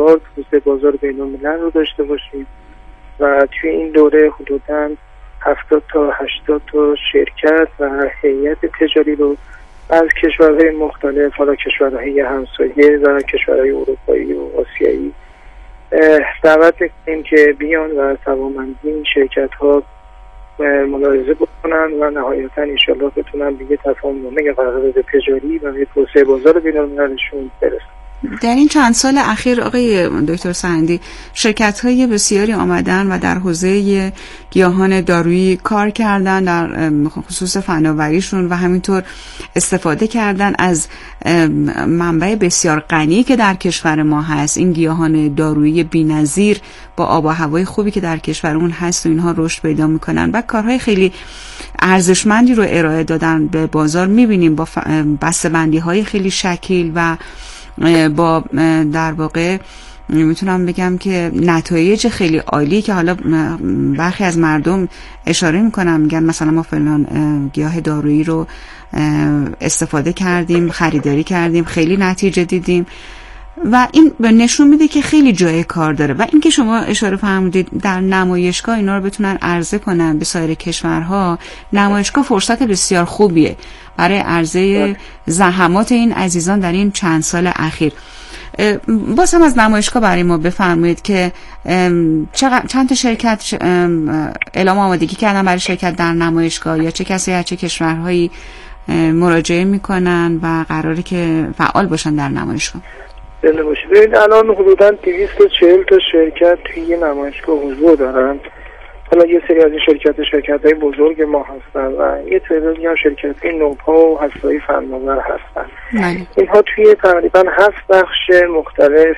سال توسعه بازار بین‌الملل رو داشته باشیم و توی این دوره حدوداً 70 تا 80 تا شرکت و هیئت تجاری رو از کشورهای مختلف، حالا کشورهای همسایه و کشورهای اروپایی و آسیایی دعوت می‌کنیم که بیان و توانمندی این شرکت‌ها ملاحظه بکنن و نهایتاً انشالله بتونن دیگه تفاهم‌نامه قرارداد تجاری و به توسعه بازار بین‌المللشون برسن. در این چند سال اخیر آقای دکتر سحندی شرکت‌های بسیاری آمدن و در حوزه گیاهان دارویی کار کردن، در خصوص فناوریشون و همینطور استفاده کردن از منبع بسیار غنی که در کشور ما هست. این گیاهان دارویی بی‌نظیر با آب و هوای خوبی که در کشورمون هست و اینها رشد پیدا میکنن و کارهای خیلی ارزشمندی رو ارائه دادن به بازار. میبینیم با بسته‌بندی‌های خیلی شکیل و با در واقع میتونم بگم که نتایج خیلی عالی که حالا برخی از مردم اشاره میکنن، میگن مثلا ما فلان گیاه دارویی رو استفاده کردیم، خریداری کردیم، خیلی نتیجه دیدیم و این نشون میده که خیلی جای کار داره. و این که شما اشاره فرمودید در نمایشگاه اینا رو بتونن عرضه کنن به سایر کشورها، نمایشگاه فرصت بسیار خوبیه برای عرضه زحمات این عزیزان در این چند سال اخیر. باز هم از نمایشگاه برای ما بفرمایید که چند تا شرکت اعلام آمادگی کردن برای شرکت در نمایشگاه، یا چه کسی از چه کشورهایی مراجعه میکنن و قراره که فعال باشن در نمایشگاه؟ بله باشه. ببینید الان حدوداً 240 تا شرکت توی نمایشگاه حضور دارن. حالا یه سری از این شرکت‌های بزرگ ما هستن و یه تعدادی هم شرکت‌های نوپا و هسته‌های فناور هستن. اینها توی تقریباً 7 بخش مختلف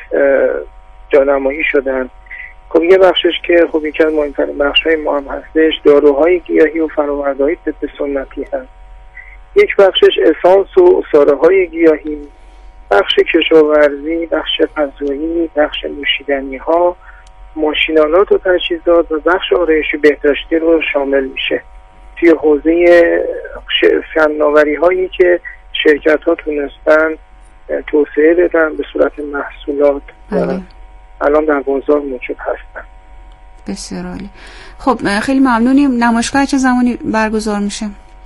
جانمایی شدن. خب یه بخشش که خب یکی از مهمترین بخش‌های ما هم هستش داروهای گیاهی و فرآورده‌های طب سنتی هست. یک بخشش اسانس و عصاره‌های گیاهی، بخش کشاورزی، بخش غذایی، بخش نوشیدنی‌ها، ماشین‌آلات و تجهیزات و بخش آرایشی بهداشتی رو شامل میشه. توی حوزه فناوری‌هایی که شرکت‌ها تونستن توسعه بدن به صورت محصولات الان در بازار موجود هستن. بسیار عالی. خب خیلی ممنونیم. نمایشگاه چه زمانی برگزار میشه؟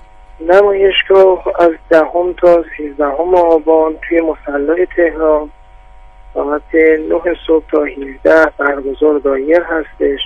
نمایشگاه از 10 تا 13 آبان توی مصلی تهران ساعت 9 صبح تا 17 برگزار دایر هستش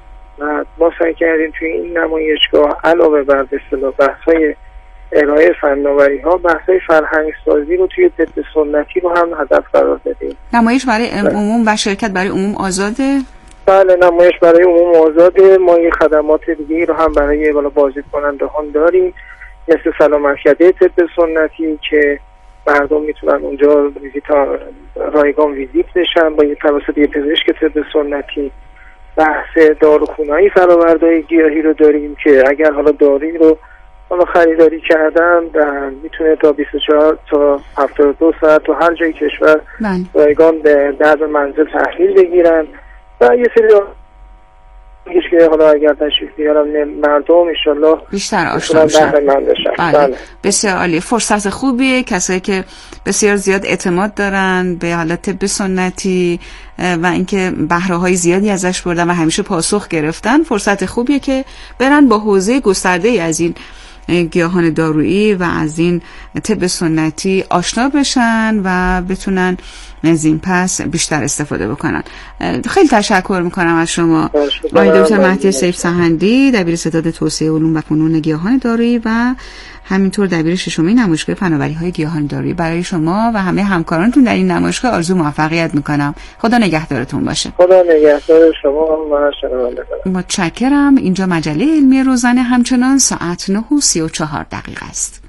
و ما سعی کردیم توی این نمایشگاه علاوه بر به اصطلاح بحث‌های ارائه فناوری‌ها، بحث‌های فرهنگ سازی رو توی طب سنتی رو هم هدف قرار دادیم. نمایش برای عموم و شرکت برای عموم آزاده؟ بله، نمایش برای عموم آزاده. ما این خدمات دیگه رو هم برای بازدیدکنندگان داریم، مثل سلامت‌کده طب سنتی که مردم میتونن اونجا رایگان ویزیت بشن با توسط یه پزشک طب سنتی. بحث داروخونه‌ای فرآورده‌های گیاهی رو داریم که اگر حالا دارویی رو خریداری کردن میتونه تا 24 تا 72 ساعت تو هر جای کشور رایگان به در منزل تحویل بگیرن و یه سری که حالا اگر تشریف بیارم مردم انشالله بیشتر آشنا بشن. بله. بسیار عالی. فرصت خوبیه. کسایی که بسیار زیاد اعتماد دارن به حالت طب سنتی و اینکه بهره‌های زیادی ازش بردن و همیشه پاسخ گرفتن، فرصت خوبیه که برن با حوزه گسترده‌ای از این گیاهان دارویی و از این طب سنتی آشنا بشن و بتونن از این پس بیشتر استفاده بکنن. خیلی تشکر میکنم از شما آقای دکتر مهدی سیف سحندی، دبیر ستاد توسعه علوم و فنون گیاهان دارویی و همینطور دبیر ششمین نمایشگاه فناوری‌های گیاهان دارویی. برای شما و همه همکارانتون در این نمایشگاه آرزو موفقیت میکنم. خدا نگهدارتون باشه. خدا نگهدار شما و شنوندگان. متشکرم. اینجا مجله علمی روزانه همچنان ساعت 9:34 است.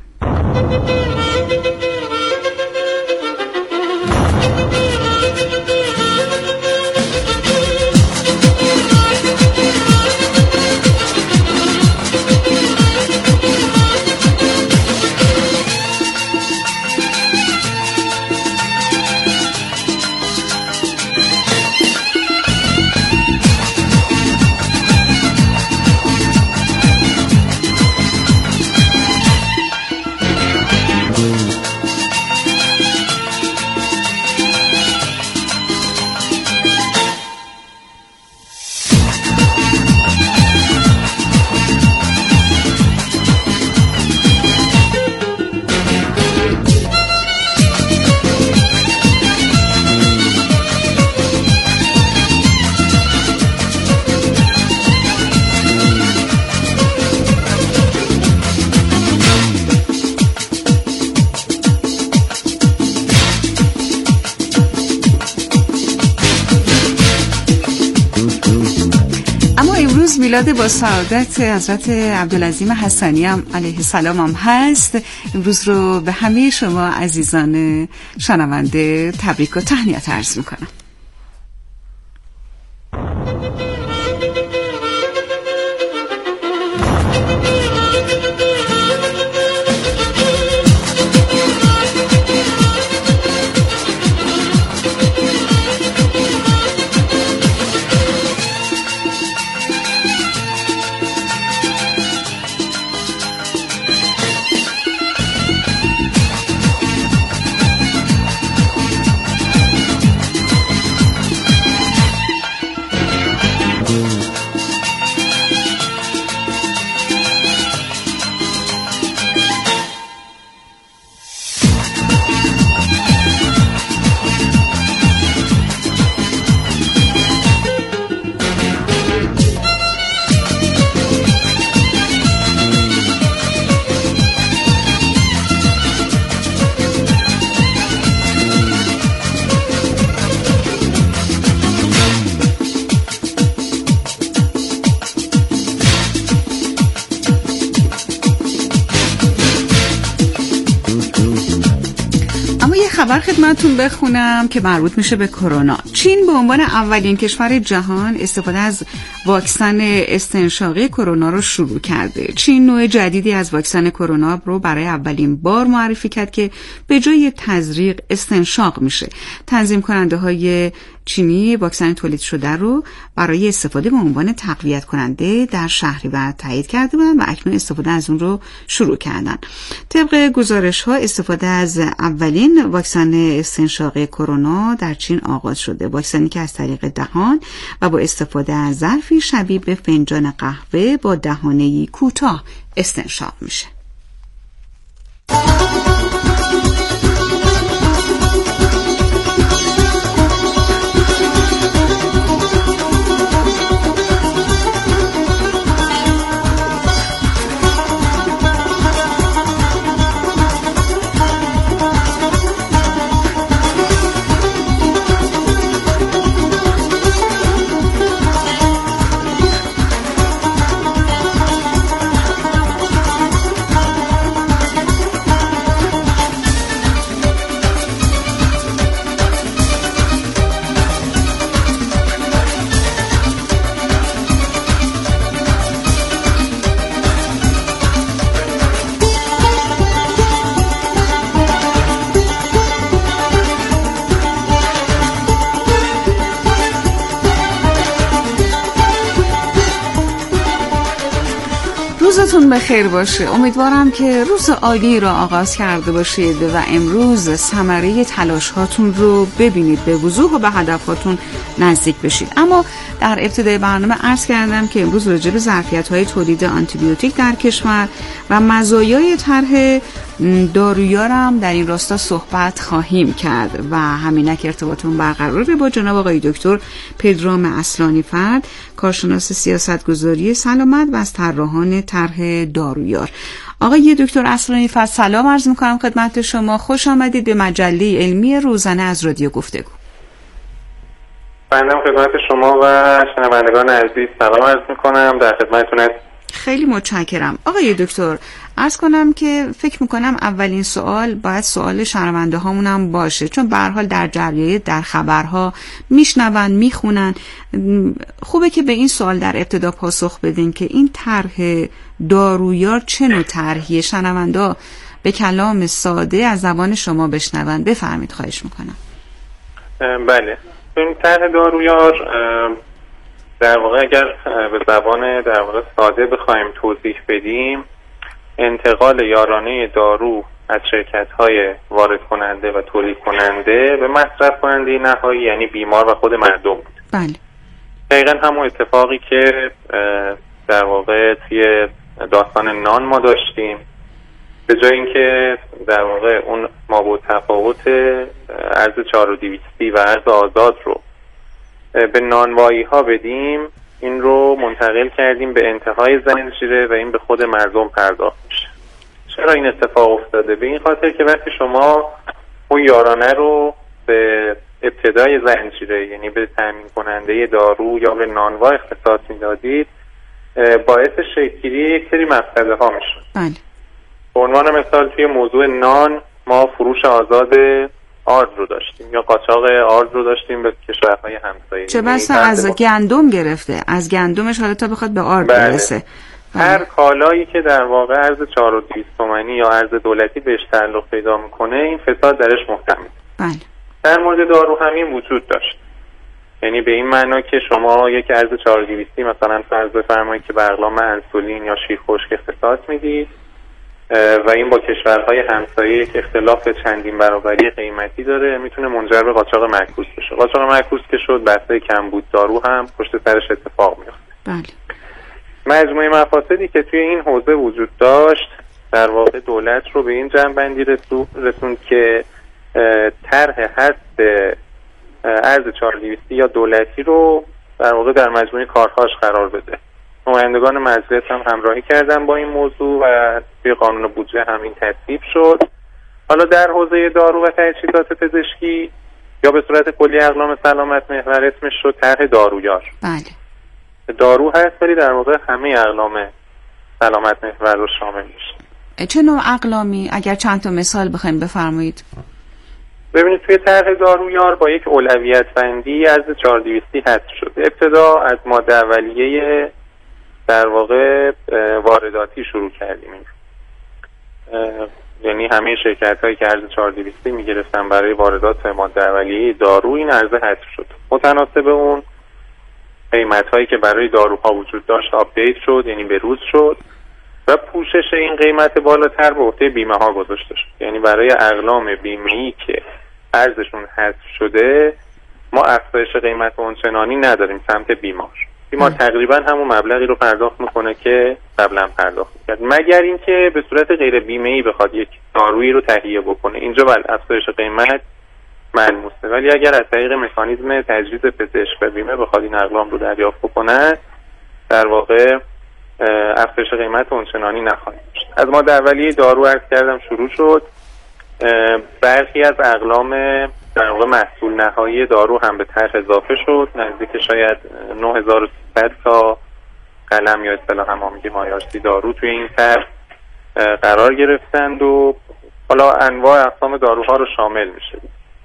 میلاد با سعادت حضرت عبدالعظیم حسنی هم علیه السلام هم هست. امروز رو به همه شما عزیزان شنونده تبریک و تهنیت عرض میکنم. خبر خدمتتون بخونم که مربوط میشه به کرونا. چین به عنوان اولین کشور جهان استفاده از واکسن استنشاقی کرونا رو شروع کرده. چین نوع جدیدی از واکسن کرونا رو برای اولین بار معرفی کرد که به جای تزریق استنشاق میشه. تنظیم کننده های چینی واکسن تولید شده رو برای استفاده به عنوان تقویت کننده در شهریور تایید کرده بودند و اکنون استفاده از اون رو شروع کردن. طبق گزارش ها استفاده از اولین واکسن استنشاقی کرونا در چین آغاز شده. واکسنی که از طریق دهان و با استفاده از ظرفی شبیه به فنجان قهوه با دهانه‌ای کوتاه استنشاق میشه. روزتون بخیر باشه. امیدوارم که روز عالی را آغاز کرده باشید و امروز ثمره تلاش هاتون رو ببینید، به وضوح و به هدفاتون نزدیک بشید. اما در ابتدای برنامه عرض کردم که امروز راجع به ظرفیت‌های تولید آنتیبیوتیک در کشور و مزایای طرح دارویارم در این راستا صحبت خواهیم کرد و همینک ارتباطمون برقراره با جناب آقای دکتر پدرام اصلانی‌فرد، کارشناس سیاستگذاری سلامت و از طراحان طرح دارویار. آقای دکتر اصلانی‌فرد سلام عرض می‌کنم خدمت شما. خوش آمدید به مجله علمی روزانه از رادیو گفتگو. بنده خدمت شما و شنوندگان عزیز سلام عرض می‌کنم. در خدمتتون هستم. خیلی متشکرم. آقای دکتر عرض کنم که فکر میکنم اولین سوال باید سوال شنونده هامون هم باشه، چون به هر حال در جریان در خبرها میشنون میخونن. خوبه که به این سوال در ابتدا پاسخ بدین که این طرح دارویار چه نوع طرحیه؟ شنونده به کلام ساده از زبان شما بشنون. بفرمید خواهش میکنم. بله، این طرح دارویار در واقع اگر به زبان در واقع ساده بخوایم توضیح بدیم، انتقال یارانه دارو از شرکت‌های وارد کننده و تولید کننده به مصرف کننده نهایی، یعنی بیمار و خود مردم بود. بله. دقیقاً همون اتفاقی که در واقع توی داستان نان ما داشتیم. به جای اینکه در واقع اون مابعد تفاوت ارز 4200 و ارز آزاد رو به نانوایی ها بدیم، این رو منتقل کردیم به انتهای زنجیره و این به خود مردم پرداخت میشه. چرا این اتفاق افتاده؟ به این خاطر که وقتی شما اون یارانه رو به ابتدای زنجیره، یعنی به تامین کننده دارو یا به نانوا اختصاص میدادید، باعث شکل‌گیری یک سری مفسده ها میشه. بله. به عنوان مثال توی موضوع نان ما فروش آزاد آرد رو داشتیم یا قاچاق آرد رو داشتیم به کشورهای همسایه. چه بسا از گندم گرفته، از گندمش حالا تا بخواد به آرد برسه. هر کالایی که در واقع ارز 4200 تومانی یا ارز دولتی بهش تعلق پیدا میکنه این فساد درش محتمل. بله. در مورد دارو همین وجود داشت. یعنی به این معنا که شما یک ارز 4200 مثلا فرض بفرمایید که به اقلام انسولین یا شیر خشک اختصاص میدید و این با کشورهای همسایه یک اختلاف چندین برابری قیمتی داره، میتونه منجر به قاچاق معکوس بشه. قاچاق معکوس که شد بسته کمبود دارو هم پشت سرش اتفاق میفته. بله. مجموعه مفاسدی که توی این حوزه وجود داشت در واقع دولت رو به این جنبندی رسوند که طرح حذف ارز 4200 یا دولتی رو در واقع در مجموعه کارهاش قرار بده. نمایندگان مجلس هم همراهی کردن با این موضوع و توی قانون بودجه هم این تصویب شد. حالا در حوزه دارو و تجهیزات پزشکی یا به صورت کلی اقلام سلامت محور اسمش شد طرح دارویار. بله. دارو هست ولی در واقع همه اقلام سلامت محور رو شامل میشه. چه نوع اقلامی؟ اگر چند تا مثال بخوایم بفرمایید. ببینید توی طرح دارویار با یک اولویت بندی از 4200 حذف شد. ابتدا از ماده اولیه در واقع وارداتی شروع کردیم. یعنی همه شرکت هایی که ارز 4200 میگرفتن برای واردات ماده اولیه دارو این ارز حذف شد. متناسب اون قیمت هایی که برای داروها وجود داشت آپدیت شد، یعنی به روز شد و پوشش این قیمت بالاتر به عهده بیمه ها گذاشته شد. یعنی برای اقلام بیمه‌ای که ارزشون حذف شده ما افزایش قیمت اونچنانی نداریم سمت بیمار تقریبا همون مبلغی رو پرداخت میکنه که قبلا پرداخت میکرد، مگر اینکه به صورت غیر بیمه‌ای بخواد یک دارویی رو تهیه بکنه. اینجا بله افزایش قیمت ملموسه، ولی اگر از طریق مکانیزم تجهیز پزشک و بیمه بخواد این اقلام رو دریافت بکنه در واقع افزایش قیمت اونچنانی نخواهیم داشت. از ماده اولیه دارو عرض کردم شروع شد. برخی از اقلام در واقع محصول نهایی دارو هم به طرح اضافه شد، نزدیک شاید 9300 تا قلم یا اصطلاحاً ما میگیم آیارسی دارو توی این طرح قرار گرفتند و حالا انواع اقسام داروها رو شامل میشه.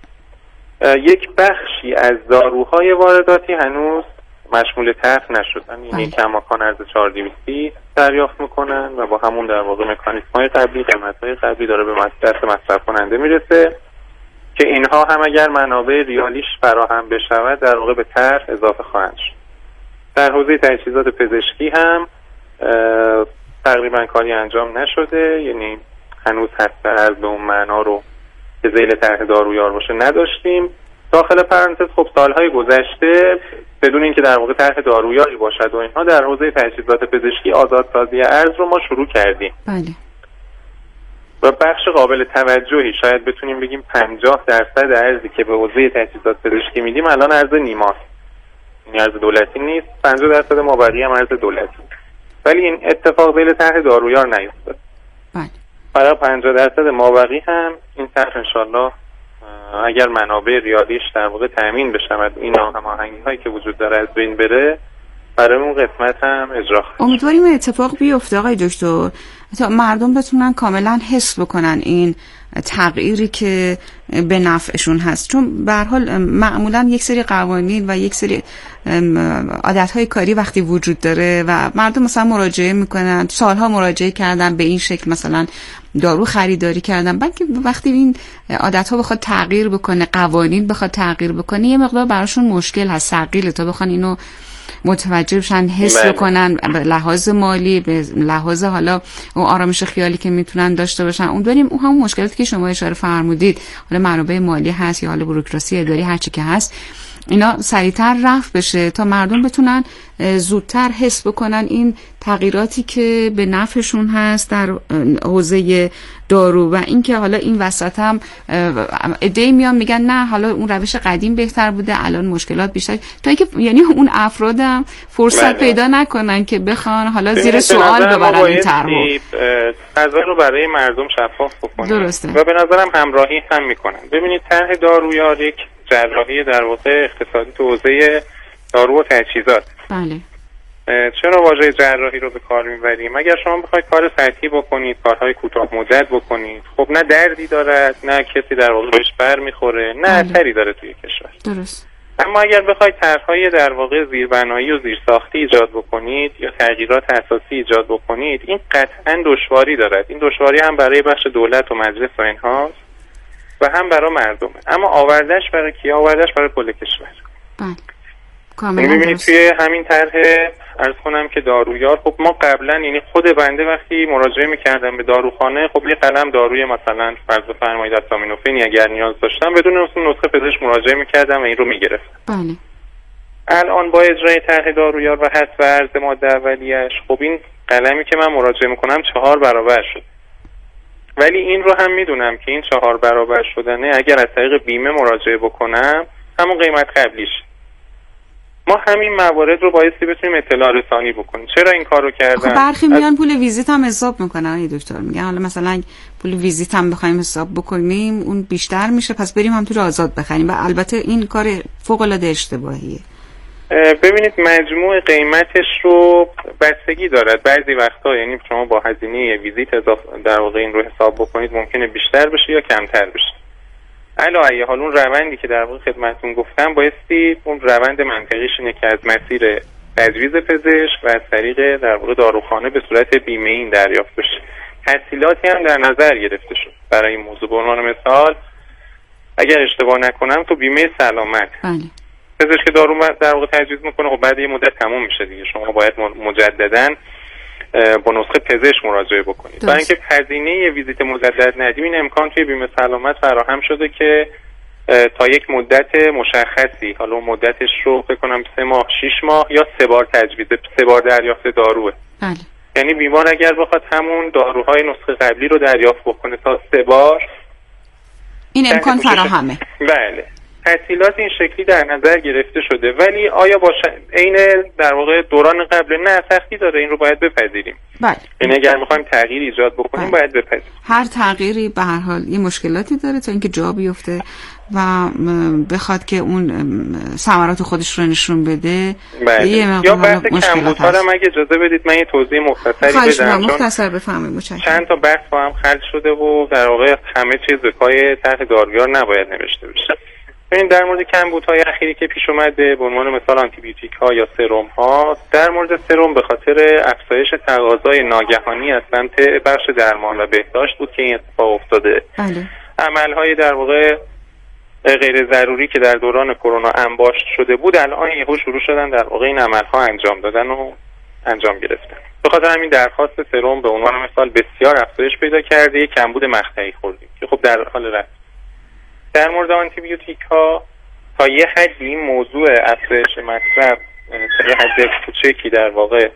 یک بخشی از داروهای وارداتی هنوز مشمول طرح نشدن، یعنی کماکان ارز 4200 دریافت میکنن و با همون در واقع مکانیزم‌های قبلی قیمت‌های قبلی داره به دست مصرف کننده میرسه که اینها هم اگر منابع ریالیش فراهم بشود در واقع به طرح اضافه خواهند شد. در حوزه تجهیزات پزشکی هم تقریبا کاری انجام نشده، یعنی هنوز حذف ارز به اون معنا رو که ذیل طرح دارویار باشه نداشتیم. داخل پرانتز خب سالهای گذشته بدون اینکه در واقع طرح دارویاری باشد و اینها در حوزه تجهیزات پزشکی آزادسازی ارز رو ما شروع کردیم. بله. و بخش قابل توجهی شاید بتونیم بگیم 50% ارزی که به حوزه تجهیزات پزشکی میدیم الان ارز نیماست، این ارز دولتی نیست. 50% مابقی هم ارز دولتی، ولی این اتفاق ذیل طرح دارویار نیفتاد. بله. برای 50% مابقی هم این طرح انشالله اگر منابع ریالیش در واقع تامین بشود این هماهنگی هایی که وجود داره از بین بره برای اون قسمت هم اجرا خواهد. امیدواریم اتفاق بیفته آقای دکتر تا مردم بتونن کاملا حس بکنن این تغییری که به نفعشون هست، چون به هر حال معمولا یک سری قوانین و یک سری عادتهای کاری وقتی وجود داره و مردم مثلا مراجعه میکنن، سالها مراجعه کردن به این شکل مثلا دارو خریداری کردن، بعد که وقتی این عادتها بخواد تغییر بکنه، قوانین بخواد تغییر بکنه، یه مقدار براشون مشکل هست، ثقیله تا بخوان اینو متوجه بشن، حس بکنن، به لحاظ مالی، به لحاظ حالا اون آرامش خیالی که میتونن داشته باشن. اون داریم اون همون مشکلاتی که شما اشاره فرمودید، حالا منابع مالی هست یا حالا بوروکراسی اداری هر چی که هست، اینا سریعتر رفع بشه تا مردم بتونن زودتر حس بکنن این تغییراتی که به نفعشون هست در حوزه دارو. و اینکه حالا این وسط هم ایده میان میگن نه حالا اون روش قدیم بهتر بوده، الان مشکلات بیشتر، تا اینکه یعنی اون افرادم فرصت پیدا نکنن که بخوان حالا زیر سوال ببرن این طرحو. قضا رو برای مردم شفاف بکنن. درسته. و به نظرم همراهی هم میکنن. ببینید طرح دارویار یک جراحی در واقع اقتصادی تو حوزه دارو و تجهیزات. بله. چرا واژه جراحی رو به کار میبریم؟ اگر شما بخواید کار سطحی بکنید، کارهای کوتاه مدت بکنید، خب نه دردی دارد، نه کسی در واقع بهش بر میخوره، نه اثری داره توی کشور. درست. اما اگر بخواید طرحهای در واقع زیربنایی و زیرساختی ایجاد بکنید یا تغییرات اساسی ایجاد بکنید، این قطعا دشواری دارد. این دشواری هم برای بخش دولت و مجلس و اینهاست و هم برای مردمه. اما آوردش برای کی؟ آوردش برای کل کشور. بله. کاملا می‌بینید توی همین طرح عرض کنم که دارویار، خب ما قبلا یعنی خود بنده وقتی مراجعه می‌کردم به داروخانه، خب یه قلم داروی مثلا فرض بفرمایید آسامینوفن اگر نیاز داشتم بدون اون نسخه پزشک مراجعه می‌کردم و این رو می‌گرفتم. بله. الان با اجرای طرح دارویار و حذف ارز ماده اولیه‌اش، خب این قلمی که من مراجعه می‌کنم 4 برابر شد. ولی این رو هم میدونم که این 4 برابر شدنه اگر از طریق بیمه مراجعه بکنم همون قیمت قبلیش. ما همین موارد رو بایستی بتونیم اطلاع رسانی بکنیم. چرا این کارو کردن؟ خب برخی میان پول ویزیت هم حساب میکنن آقای دکتر، میگن حالا مثلا پول ویزیت هم بخوایم حساب بکنیم اون بیشتر میشه، پس بریم هم تو رو آزاد بخریم. و البته این کار فوق العاده اشتباهیه. ببینید مجموع قیمتش رو بستگی دارد. بعضی وقتا یعنی شما با هزینه ویزیت اضافه در واقع این رو حساب بکنید ممکنه بیشتر بشه یا کمتر بشه. علا ای حال اون روندی که در واقع خدمتتون گفتم بایستی اون روند منطقیش اینه که از مسیر تجویز پزشک و از طریق در واقع داروخانه به صورت بیمه این دریافت بشه. تسهیلاتی هم در نظر گرفته شد برای این موضوع. به عنوان مثال اگر اشتباه نکنم تو بیمه سلامت پزشک دارو در واقع تجویز میکنه، خب بعد یه مدت تموم میشه دیگه، شما باید مجددا با نسخه پزشک مراجعه بکنید. برای اینکه هزینه ویزیت مجدد ندیم این امکان توی بیمه سلامت فراهم شده که تا یک مدت مشخصی، حالا اون مدتش رو فکر کنم 3 ماه 6 ماه یا 3 بار تجویز، 3 بار دریافت داروه. بله. یعنی بیمار اگر بخواد همون داروهای نسخه قبلی رو دریافت بکنه تا 3 بار این امکان فراهمه. بله. تسهیلات این شکلی در نظر گرفته شده. ولی آیا با عین در واقع دوران قبل؟ نه، سختی داره، این رو باید بپذیریم. بله. یعنی اگر می‌خوایم تغییر ایجاد بکنیم باید بپذیریم. هر تغییری به هر حال یه مشکلاتی داره تا اینکه جا بیفته و بخواد که اون ثمرات خودش رو نشون بده. بله. یا بحث کمبودها هم اگه اجازه بدید من یه توضیح مختصری بدم. مختصر بفرمایید. چند تا بحث با هم خلط شده و در واقع همه چیز به پای طرح دارویار نباید نوشته بشه. ببین در مورد کمبودهای اخیری که پیش اومده به عنوان مثال آنتیبیوتیک ها یا سرم ها، در مورد سرم به خاطر افزایش تقاضای ناگهانی از سمت بخش درمان و بهداشت بود که این اتفاق افتاده. بله. عملهای در واقع غیر ضروری که در دوران کرونا انباشت شده بود الان یهو شروع شدن در واقع این عملها انجام دادن و انجام گرفتن. به خاطر همین درخواست سرم به عنوان مثال بسیار افزایش پیدا کرده، کمبود مقطعی خوردیم که خب در حال رفت. در مورد آنتیبیوتیک ها تا یه حدی این موضوع افزایش مصرف تا یه حد کوچکی در واقع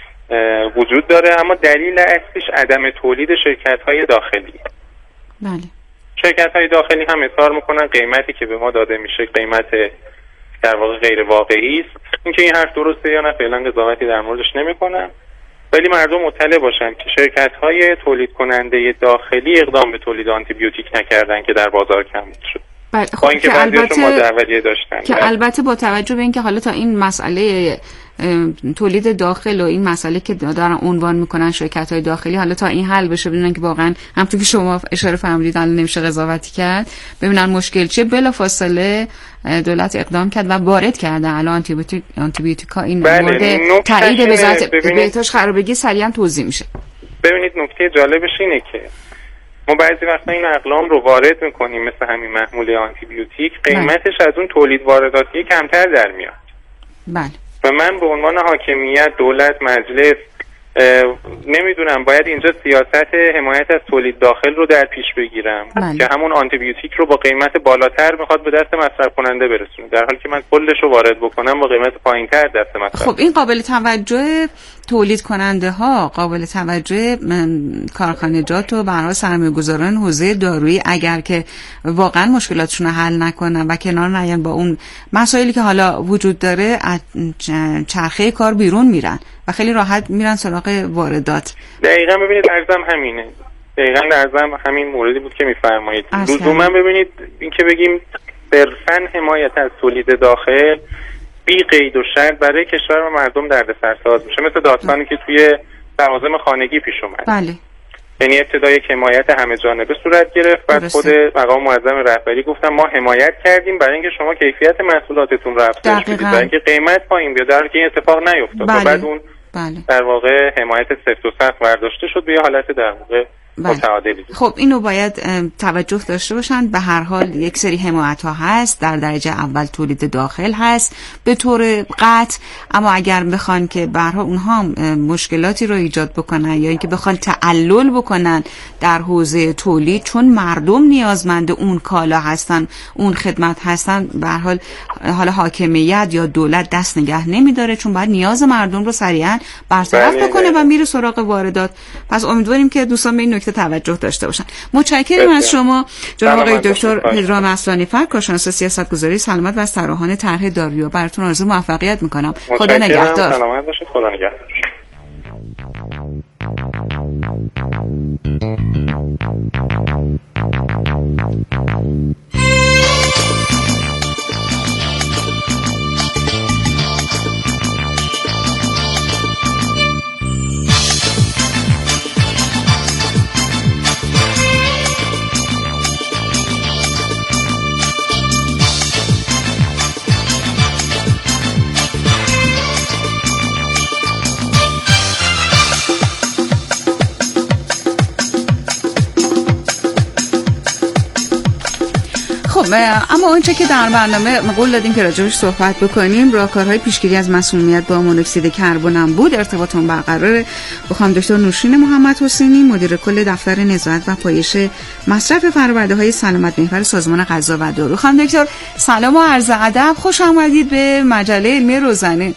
وجود داره، اما دلیل اصلیش عدم تولید شرکت های داخلی. بله. شرکت های داخلی هم اظهار میکنن قیمتی که به ما داده میشه قیمت در واقع غیر واقعی است. اینکه این حرف درسته یا نه فعلا قضاوتی در موردش نمیکنم، ولی مردم مطلع باشن که شرکت های تولید کننده داخلی اقدام به تولید آنتیبیوتیک نکردن که در بازار کمبود شد. بله. خب اینکه البته داشتن که البته با توجه به اینکه حالا تا این مسئله تولید داخل و این مسئله که دارن عنوان میکنن شرکت های داخلی حالا تا این حل بشه، ببینن که واقعا همونطور که شما اشاره فرمودید الان نمیشه قضاوتی کرد، ببینن مشکل چه، بلافاصله دولت اقدام کرد و وارد کرده الان آنتیبیوتیکا این مورد تایید وزارت بهداشت قرار بگیره سریعا توضیح میشه. ببینید نکته جالبش اینه که ما بعضی وقتا این اقلام رو وارد میکنیم مثل همین محموله آنتیبیوتیک، قیمتش از اون تولید وارداتی کمتر در میاد. بله. و من به عنوان حاکمیت، دولت، مجلس نمیدونم باید اینجا سیاست حمایت از تولید داخل رو در پیش بگیرم که همون آنتیبیوتیک رو با قیمت بالاتر میخواد به دست مصرف کننده برسونه، در حالی که من کلش رو وارد بکنم با قیمت پایینتر دست مصرف. خب این قابل توجه تولید کننده ها، قابل توجه کارخانجات و برای سرمایه‌گذاران حوزه دارویی اگر که واقعا مشکلاتشون رو حل نکنن و کنار نیان با اون مسائلی که حالا وجود داره از چرخه کار بیرون میرن و خیلی راحت میرن سراغ واردات. دقیقاً ببینید ارزم همینه. دقیقاً ارزم همین موردی بود که میفرمایید. لزوما ببینید این که بگیم صرفاً حمایت از تولید داخل بی قید و شرط برای کشور و مردم دردسرساز میشه، مثل داستانی که توی لوازم خانگی پیش اومد. بله. یعنی ابتدای حمایت همه جانبه صورت گرفت، بعد خود مقام معظم رهبری گفتن ما حمایت کردیم برای اینکه شما کیفیت محصولاتتون رو افزایش بدید، برای اینکه قیمت پایین بیاد، در حالی که این اتفاق نیفتاد. بله. بعد اون در واقع حمایت سفت و سخت برداشته شد به یه حالت در واقع متعادلی. خب اینو باید توجه داشته باشن. به هر حال یک سری حمایت ها هست، در درجه اول تولید داخل هست به طور قطع، اما اگر بخوان که به هر حال اونها مشکلاتی رو ایجاد بکنن یا اینکه بخوان تعلل بکنن در حوزه تولید، چون مردم نیازمند اون کالا هستن، اون خدمت هستن، به هر حال حالا حاکمیت یا دولت دست نگه نمیداره، چون باید نیاز مردم رو سریعا برطرف بکنه و میره سراغ واردات. پس امیدواریم که دوستان به این نکته توجه داشته باشن. متشکرم از شما جناب آقای دکتر پدرام اصلانی‌فر، کارشناس سیاستگذاری سلامت و از طراحان طرح دارویی. براتون آرزو موفقیت میکنم. خدا نگهدار. سلامت باشید. خدا نگهدار. اما آنچه که در برنامه قول دادیم که راجعش صحبت بکنیم، راهکارهای پیشگیری از مسمومیت با مونوکسید کربن هم بود. ارتباطمون برقراره با خانم دکتر نوشین محمد حسینی، مدیر کل دفتر نظارت و پایش مصرف فرآورده‌های سلامت محور سازمان غذا و دارو. خانم دکتر سلام و عرض ادب، خوش آمدید به مجله علمی روزانه.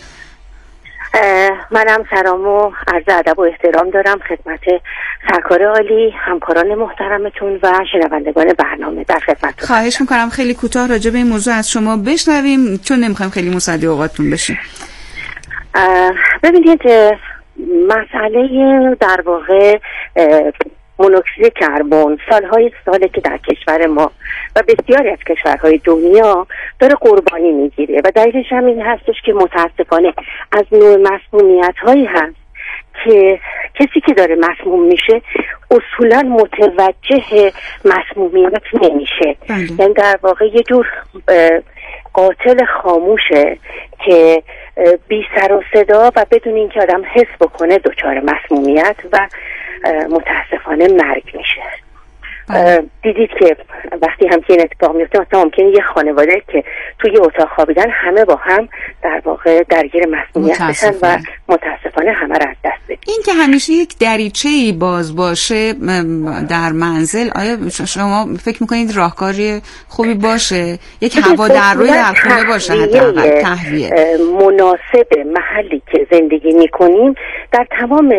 منم سلام و عرض ادب و احترام دارم خدمت سرکار عالی، همکاران محترمتون و شنوندگان برنامه. در خدمتتون. خواهش میکنم خیلی کوتاه راجع به این موضوع از شما بشنویم، چون نمیخوایم خیلی مصدی اوقاتتون بشیم. ببینید، مسئله در واقع مونوکسید کربن ساله که در کشور ما و بسیاری از کشورهای دنیا داره قربانی میگیره و دلیلش هم این هستش که متاسفانه از نوع مسمومیت هایی هست که کسی که داره مسموم میشه اصولا متوجه مسمومیت نمیشه. یعنی در واقع یه جور قاتل خاموشه که بی سر و صدا و بدون اینکه آدم حس بکنه دچار مسمومیت و متاسفانه مرگ میشه. دیدید که وقتی هم که این اتفاق میفته، مثلا ممکنه یه خانواده که توی اتاق خوابیدن همه با هم در واقع درگیر مسمومیت بشن و متاسفانه همه را از دست بدن. این که همیشه یک دریچه‌ای باز باشه در منزل، آیا شما فکر میکنید راهکاری خوبی باشه؟ یک هوا در روی در خونه باشه، حداقل تهویه مناسب محلی که زندگی میکنیم در تمام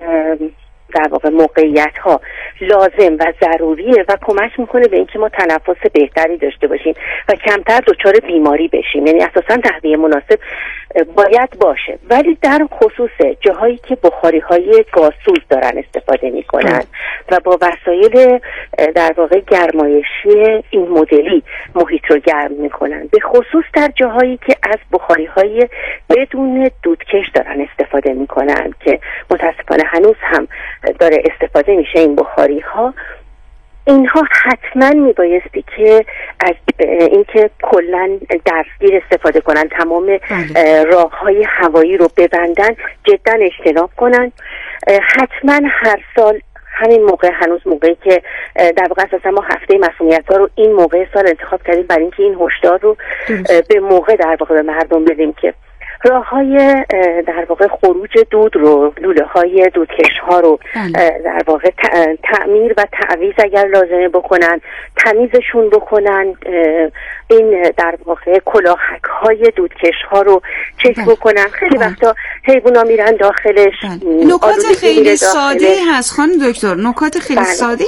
در واقع موقعیت ها لازم و ضروریه و کمک میکنه به اینکه ما تنفس بهتری داشته باشیم و کمتر دچار بیماری بشیم. یعنی اساسا تهویه مناسب باید باشه، ولی در خصوص جاهایی که بخاری های گازسوز دارن استفاده میکنن و با وسایل در واقع گرمایشی این مدلی محیط رو گرم میکنن، به خصوص در جاهایی که از بخاری های بدون دودکش دارن استفاده میکنن که متاسفانه هنوز هم داره استفاده میشه این بخاری ها، اینها حتما میبایستی که از اینکه کلا دستگیر استفاده کنن، تمام راههای هوایی رو ببندن، جدا اجتناب کنن. حتما هر سال همین موقع، هنوز موقعی که در واقع اساسا ما هفته مسئولیت ها رو این موقع سال انتخاب کردیم برای اینکه این هشدار رو به موقع در واقع به مردم بدیم که راه‌های در واقع خروج دود رو، لوله‌های دودکش ها رو در واقع تعمیر و تعویض اگر لازمه بکنن، تمیزشون بکنن، این در واقع کلاهک‌های دودکش ها رو چک بکنن. خیلی وقتا حیوونا میرن داخلش. نکات خیلی ساده هست خانم دکتر، نکات خیلی ساده،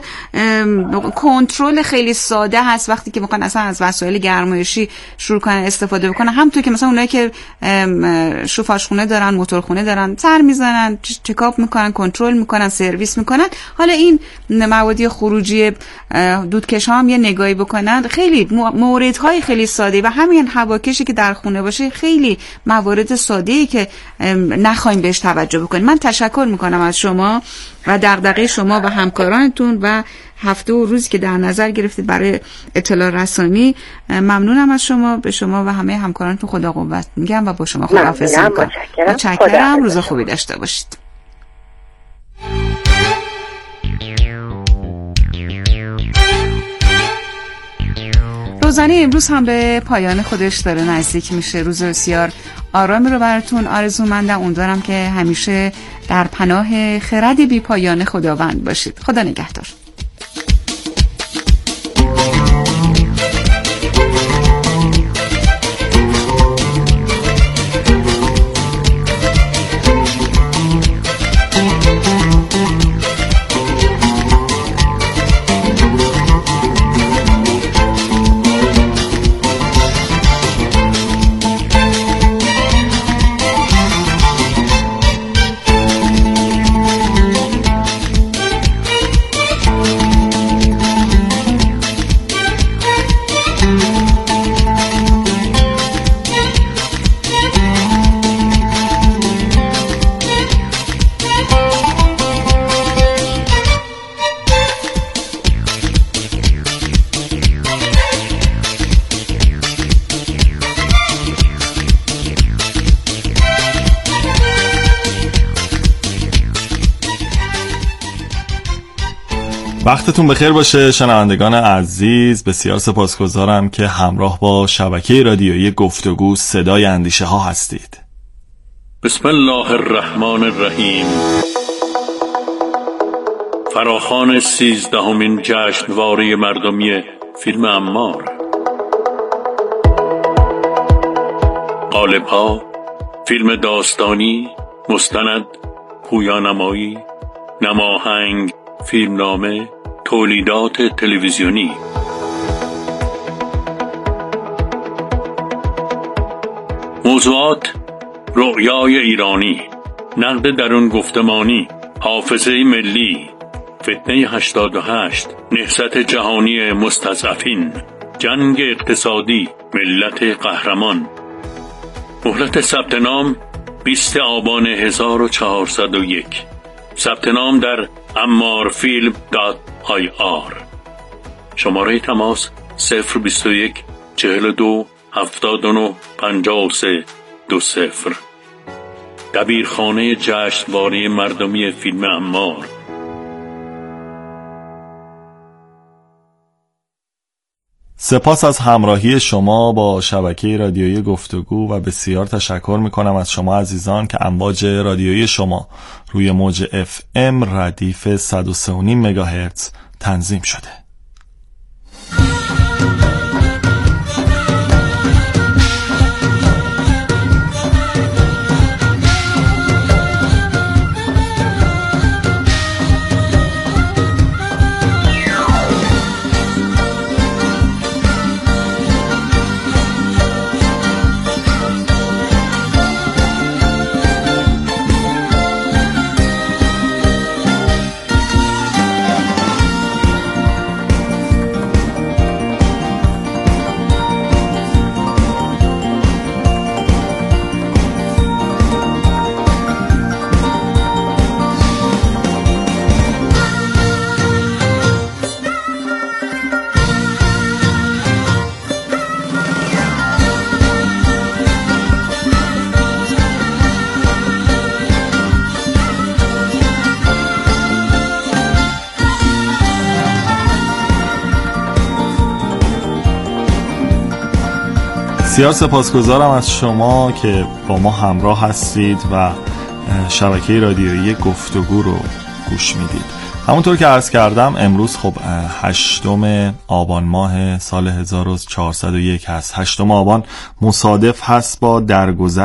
کنترل خیلی ساده هست وقتی که میخوان اصلا از وسایل گرمایشی شروع کنن استفاده بکنن. همونطور که مثلا اونایی که شوفاژخونه دارن، موتورخونه دارن، سر میزنن، چکاپ میکنن، کنترل میکنن، سرویس میکنن. حالا این موادی خروجی دودکش ها هم یه نگاهی بکنن. خیلی موردهای خیلی ساده و همین هواکشی که در خونه باشه خیلی موارد ساده‌ای که نخوایم بهش توجه بکنیم. من تشکر میکنم از شما و دغدغه شما و همکارانتون و هفته و روزی که در نظر گرفتید برای اطلاع رسانی. ممنونم از شما. به شما و همه همکارانتون خدا قوت میگم و با شما خداحافظی میکنم. متشکرم. روز خوبی داشته باشید. روزانه امروز هم به پایان خودش داره نزدیک میشه. روز بسیار آرامی رو براتون آرزومندم. امیدوارم که همیشه در پناه خرد بی پایان خداوند باشید. خدا نگهدار. وقتتون بخیر باشه شنوندگان عزیز. بسیار سپاسگزارم که همراه با شبکه رادیویی گفتگو صدای اندیشه ها هستید. بسم الله الرحمن الرحیم. فراخوان 13مین جشنواره مردمی فیلم عمار. قالب‌ها: فیلم داستانی، مستند، پویانمایی، نماهنگ، فیلمنامه، تولیدات تلویزیونی. موضوعات: رؤیای ایرانی، نقد درون گفتمانی، حافظه ملی، فتنه 88، نهضت جهانی مستضعفین، جنگ اقتصادی، ملت قهرمان. مهلت ثبت نام 20 آبان 1401. ثبت نام در ammarfilm.ir. شماره تماس 021 42 79 53 20. دبیرخانه جشنواره مردمی فیلم عمار. سپاس از همراهی شما با شبکه رادیویی گفتگو و بسیار تشکر میکنم از شما عزیزان که امواج رادیویی شما روی موج FM ردیف 103.5 مگاهرتز تنظیم شده. بسیار سپاسگزارم از شما که با ما همراه هستید و شبکه رادیویی گفتگو رو گوش میدید. همونطور که عرض کردم امروز خب 8 آبان ماه سال 1401 هست. 8 آبان مصادف هست با درگذشت